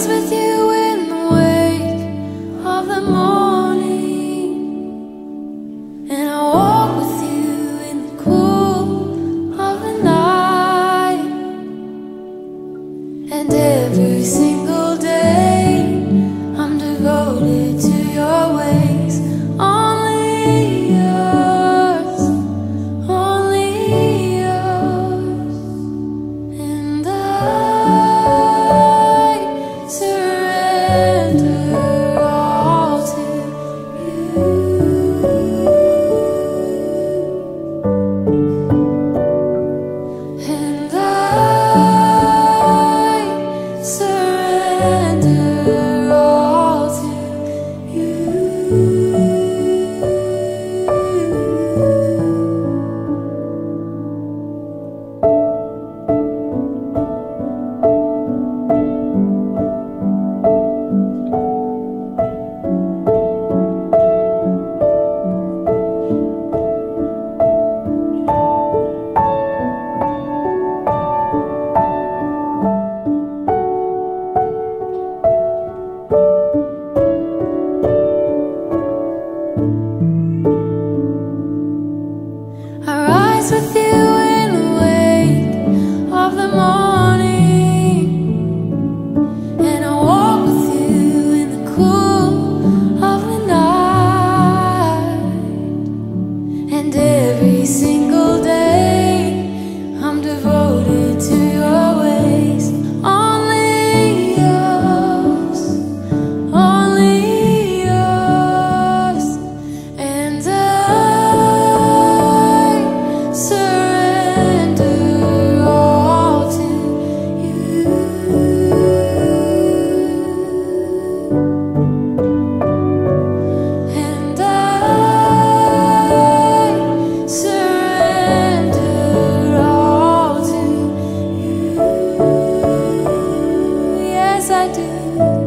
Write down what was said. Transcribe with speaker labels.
Speaker 1: rise with you in the wake of the morning, and I walk with you in the cool of the night. And every single day I'm devoted to your ways. Only yours, only yours. And I surrender all to you. And I surrender all to you. I rise with you in the wake of the morning, and I walk with you in the cool of the night. And every single day I'm devoted to your ways. Only yours, only yours. And I surrender all to you. And I surrender all to you. Yes, I do.